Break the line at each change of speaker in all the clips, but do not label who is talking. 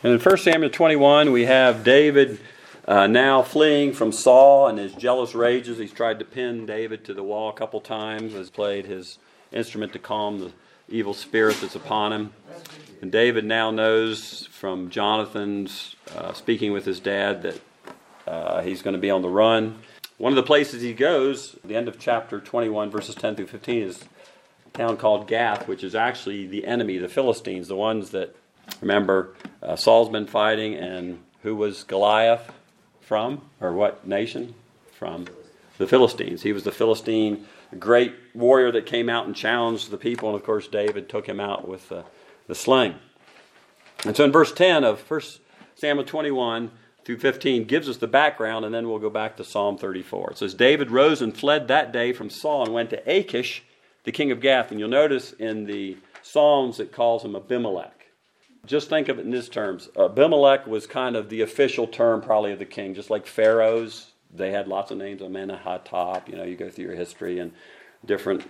And in 1 Samuel 21, we have David now fleeing from Saul and his jealous rages. He's tried to pin David to the wall a couple times, has played his instrument to calm the evil spirit that's upon him. And David now knows from Jonathan's speaking with his dad that he's going to be on the run. One of the places he goes, at the end of chapter 21, verses 10 through 15, is a town called Gath, which is actually the enemy, the Philistines, the ones that, remember, Saul's been fighting, and who was Goliath from? Or what nation? From the Philistines. He was the Philistine great warrior that came out and challenged the people, and of course David took him out with the sling. And so in verse 10 of 1 Samuel 21 through 15 gives us the background, and then we'll go back to Psalm 34. It says, David rose and fled that day from Saul and went to Achish, the king of Gath. And you'll notice in the Psalms it calls him Abimelech. Just think of it in these terms. Abimelech was kind of the official term probably of the king, just like pharaohs. They had lots of names, Amenhotep, you go through your history and different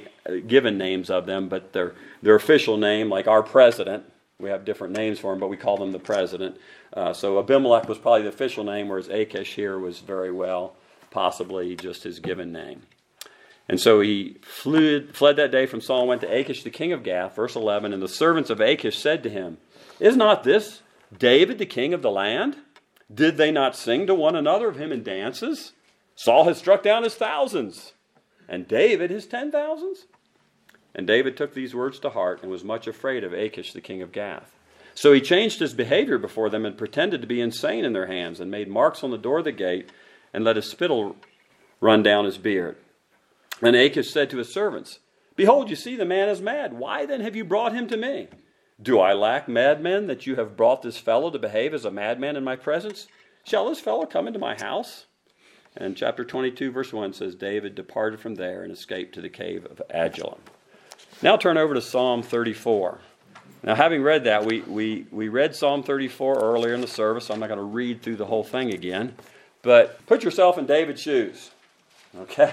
given names of them, but their official name, like our president, we have different names for him, but we call them the president. So Abimelech was probably the official name, whereas Achish here was very well possibly just his given name. And so he fled that day from Saul and went to Achish, the king of Gath, verse 11, and the servants of Achish said to him, Is not this David, the king of the land? Did they not sing to one another of him in dances? Saul has struck down his thousands, and David his 10,000s. And David took these words to heart and was much afraid of Achish, the king of Gath. So he changed his behavior before them and pretended to be insane in their hands and made marks on the door of the gate and let his spittle run down his beard. And Achish said to his servants, Behold, you see the man is mad. Why then have you brought him to me? Do I lack madmen that you have brought this fellow to behave as a madman in my presence? Shall this fellow come into my house? And chapter 22, verse 1 says, David departed from there and escaped to the cave of Adullam. Now turn over to Psalm 34. Now, having read that, we read Psalm 34 earlier in the service, so I'm not going to read through the whole thing again. But put yourself in David's shoes. Okay?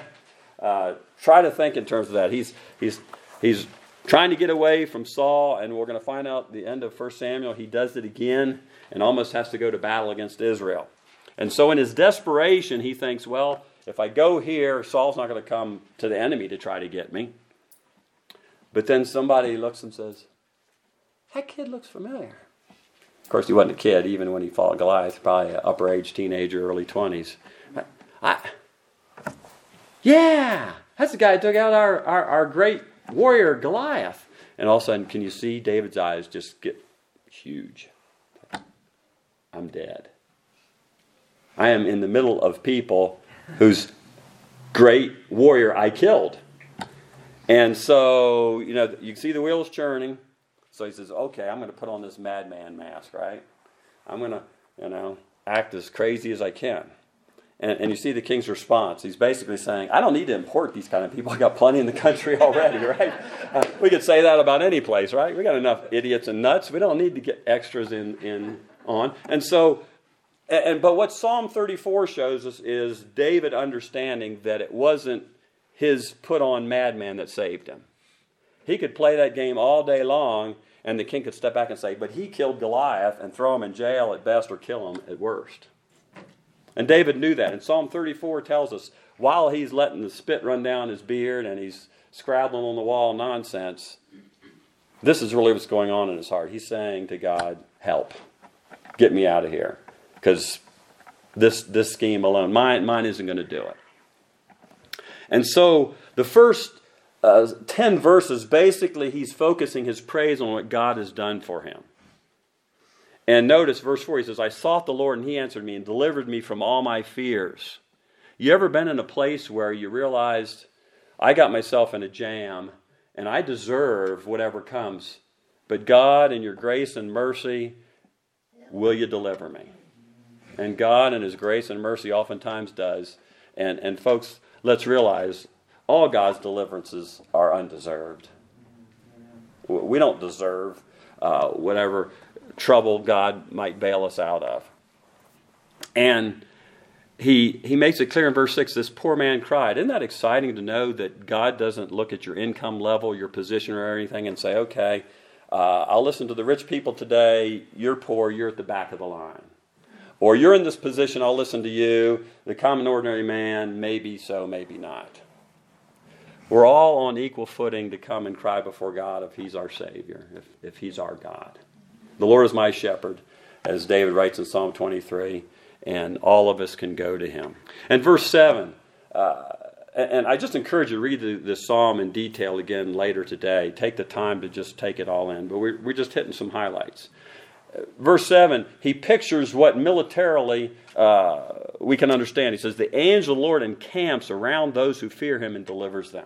Try to think in terms of that. He's trying to get away from Saul, and we're going to find out at the end of 1 Samuel, he does it again and almost has to go to battle against Israel. And so in his desperation, he thinks, well, if I go here, Saul's not going to come to the enemy to try to get me. But then somebody looks and says, that kid looks familiar. Of course, he wasn't a kid, even when he fought Goliath, probably an upper-age teenager, early 20s. Yeah, that's the guy who took out our great warrior Goliath. And all of a sudden, can you see David's eyes just get huge? I'm dead. I am in the middle of people whose great warrior I killed. And so, you can see the wheels churning. So he says, okay, I'm going to put on this madman mask, right? I'm going to, act as crazy as I can. And you see the king's response. He's basically saying, I don't need to import these kind of people. I got plenty in the country already, right? We could say that about any place, right? We got enough idiots and nuts. We don't need to get extras on. And so, but what Psalm 34 shows us is David understanding that it wasn't his put-on madman that saved him. He could play that game all day long, and the king could step back and say, but he killed Goliath and throw him in jail at best or kill him at worst. And David knew that. And Psalm 34 tells us, while he's letting the spit run down his beard and he's scrabbling on the wall nonsense, this is really what's going on in his heart. He's saying to God, help. Get me out of here. Because this scheme alone, mine isn't going to do it. And so the first 10 verses, basically he's focusing his praise on what God has done for him. And notice verse 4, he says, I sought the Lord and he answered me and delivered me from all my fears. You ever been in a place where you realized, I got myself in a jam and I deserve whatever comes, but God in your grace and mercy, will you deliver me? And God in his grace and mercy oftentimes does. And folks, let's realize all God's deliverances are undeserved. We don't deserve whatever trouble God might bail us out of. And he makes it clear in verse 6, this poor man cried. Isn't that exciting to know that God doesn't look at your income level, your position or anything and say, okay, I'll listen to the rich people today. You're poor. You're at the back of the line. Or you're in this position. I'll listen to you. The common ordinary man, maybe so, maybe not. We're all on equal footing to come and cry before God if He's our Savior, if He's our God. The Lord is my shepherd, as David writes in Psalm 23, and all of us can go to Him. And verse 7, and I just encourage you to read this psalm in detail again later today. Take the time to just take it all in, but we're just hitting some highlights. Verse 7, he pictures what militarily we can understand. He says, the angel of the Lord encamps around those who fear Him and delivers them.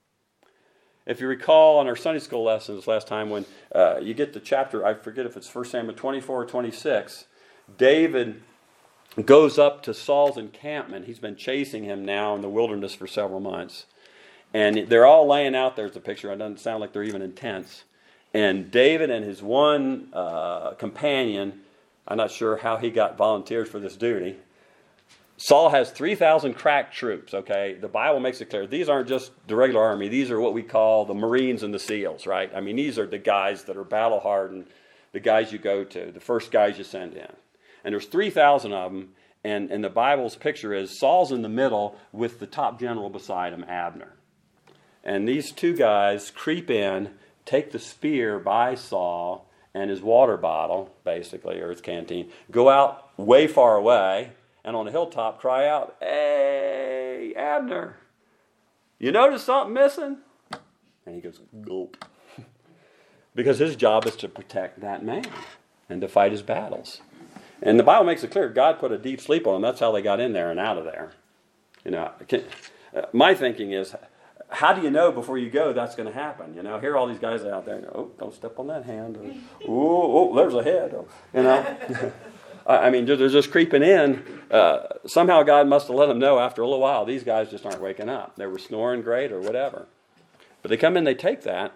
If you recall on our Sunday school lessons last time, when you get to chapter, I forget if it's 1 Samuel 24 or 26, David goes up to Saul's encampment. He's been chasing him now in the wilderness for several months. And they're all laying out there as a picture. It doesn't sound like they're even in tents. And David and his one companion, I'm not sure how he got volunteers for this duty. Saul has 3,000 crack troops, okay? The Bible makes it clear. These aren't just the regular army. These are what we call the Marines and the SEALs, right? I mean, these are the guys that are battle-hardened, the guys you go to, the first guys you send in. And there's 3,000 of them, and the Bible's picture is Saul's in the middle with the top general beside him, Abner. And these two guys creep in, take the spear by Saul and his water bottle, basically, or his canteen, go out way far away, and on a hilltop cry out, "Hey, Abner, you notice something missing?" And he goes, "Gulp." Because his job is to protect that man and to fight his battles. And the Bible makes it clear, God put a deep sleep on them. That's how they got in there and out of there. You know, my thinking is, how do you know before you go that's going to happen? You know, here are all these guys out there. Oh, don't step on that hand. Oh, there's a head. You know, I mean, they're just creeping in. Somehow God must have let them know after a little while, these guys just aren't waking up. They were snoring great or whatever. But they come in, they take that.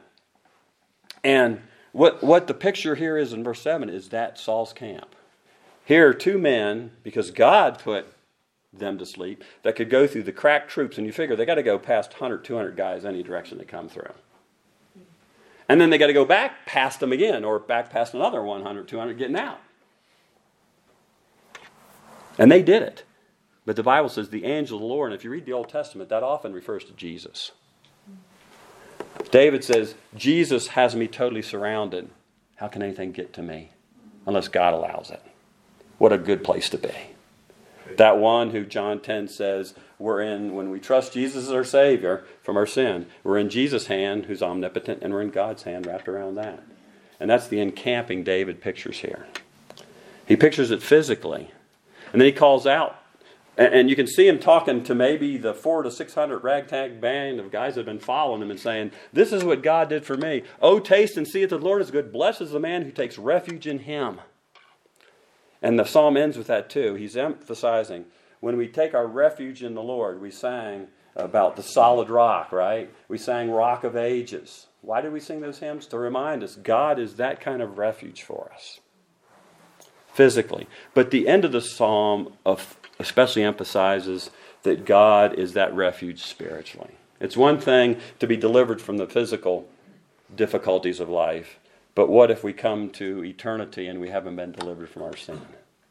And what the picture here is in verse 7 is that Saul's camp. Here are two men, because God put them to sleep, that could go through the crack troops, and you figure they got to go past 100, 200 guys any direction they come through. And then they got to go back past them again, or back past another 100, 200 getting out. And they did it. But the Bible says the angel of the Lord, and if you read the Old Testament, that often refers to Jesus. David says, Jesus has me totally surrounded. How can anything get to me? Unless God allows it. What a good place to be. That one who John 10 says, we're in, when we trust Jesus as our Savior from our sin, we're in Jesus' hand, who's omnipotent, and we're in God's hand wrapped around that. And that's the encamping David pictures here. He pictures it physically. And then he calls out, and you can see him talking to maybe the 400 to 600 ragtag band of guys that have been following him and saying, this is what God did for me. Oh, taste and see that the Lord is good. Blessed is the man who takes refuge in Him. And the psalm ends with that too. He's emphasizing, when we take our refuge in the Lord, we sang about the solid rock, right? We sang Rock of Ages. Why did we sing those hymns? To remind us God is that kind of refuge for us. Physically. But the end of the psalm especially emphasizes that God is that refuge spiritually. It's one thing to be delivered from the physical difficulties of life, but what if we come to eternity and we haven't been delivered from our sin?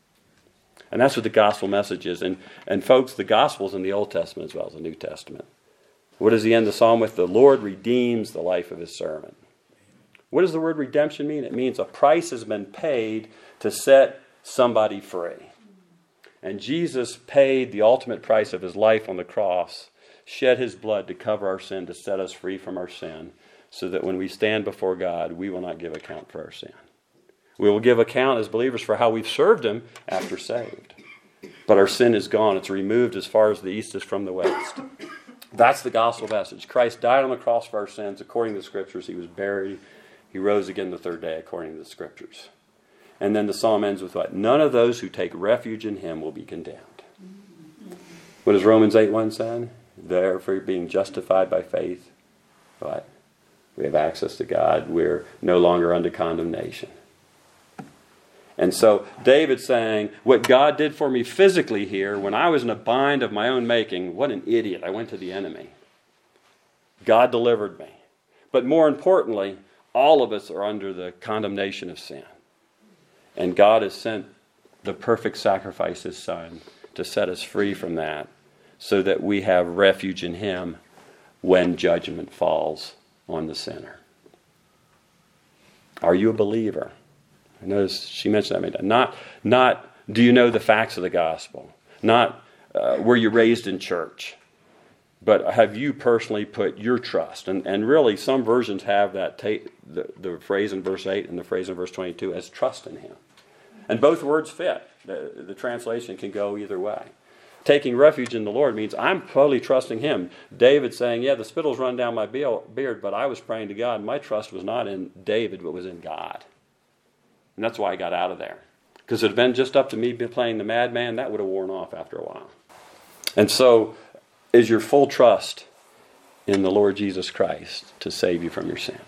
And that's what the gospel message is. And folks, the gospel's in the Old Testament as well as the New Testament. What does he end the psalm with? The Lord redeems the life of His servant. What does the word redemption mean? It means a price has been paid to set somebody free. And Jesus paid the ultimate price of His life on the cross, shed His blood to cover our sin, to set us free from our sin, so that when we stand before God, we will not give account for our sin. We will give account as believers for how we've served Him after saved. But our sin is gone. It's removed as far as the east is from the west. That's the gospel message. Christ died on the cross for our sins according to the Scriptures. He was buried. He rose again the third day according to the Scriptures. And then the psalm ends with what? None of those who take refuge in Him will be condemned. What does Romans 8:1 say? Therefore, being justified by faith, what? We have access to God. We're no longer under condemnation. And so David's saying, what God did for me physically here, when I was in a bind of my own making, what an idiot. I went to the enemy. God delivered me. But more importantly, all of us are under the condemnation of sin. And God has sent the perfect sacrifice, His Son, to set us free from that, so that we have refuge in Him when judgment falls on the sinner. Are you a believer? I notice she mentioned that. Not do you know the facts of the gospel? Not were you raised in church? But have you personally put your trust? And really, some versions have that the phrase in verse 8 and the phrase in verse 22 as trust in Him. And both words fit. The translation can go either way. Taking refuge in the Lord means I'm totally trusting Him. David saying, yeah, the spittle's run down my beard, but I was praying to God. My trust was not in David, but was in God. And that's why I got out of there. Because if it had been just up to me playing the madman, that would have worn off after a while. And so, is your full trust in the Lord Jesus Christ to save you from your sin?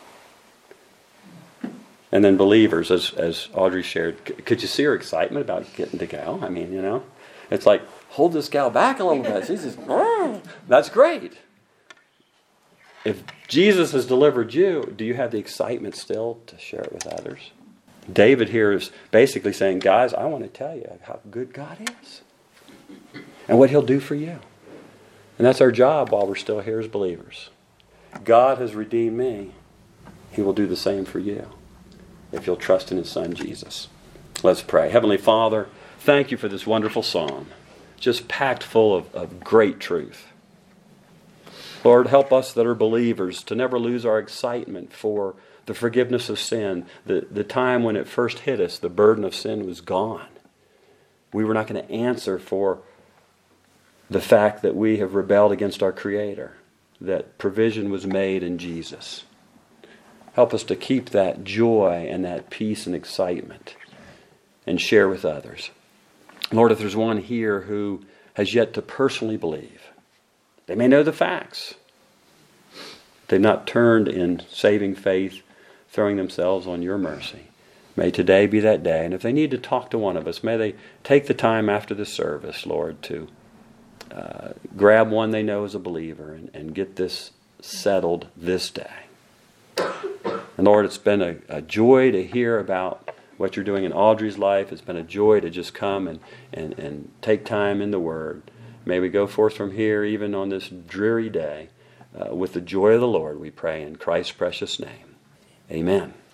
And then believers, as Audrey shared, could you see her excitement about getting to go? I mean, it's like, hold this gal back a little bit. She's just, that's great. If Jesus has delivered you, do you have the excitement still to share it with others? David here is basically saying, guys, I want to tell you how good God is and what He'll do for you. And that's our job while we're still here as believers. God has redeemed me. He will do the same for you if you'll trust in His Son, Jesus. Let's pray. Heavenly Father, thank You for this wonderful psalm, just packed full of great truth. Lord, help us that are believers to never lose our excitement for the forgiveness of sin. The time when it first hit us, the burden of sin was gone. We were not going to answer for the fact that we have rebelled against our Creator, that provision was made in Jesus. Help us to keep that joy and that peace and excitement and share with others. Lord, if there's one here who has yet to personally believe, they may know the facts. They've not turned in saving faith, throwing themselves on Your mercy. May today be that day. And if they need to talk to one of us, may they take the time after the service, Lord, to grab one they know is a believer and get this settled this day. And Lord, it's been a joy to hear about what You're doing in Audrey's life. It's been a joy to just come and take time in the Word. May we go forth from here, even on this dreary day, with the joy of the Lord, we pray in Christ's precious name. Amen.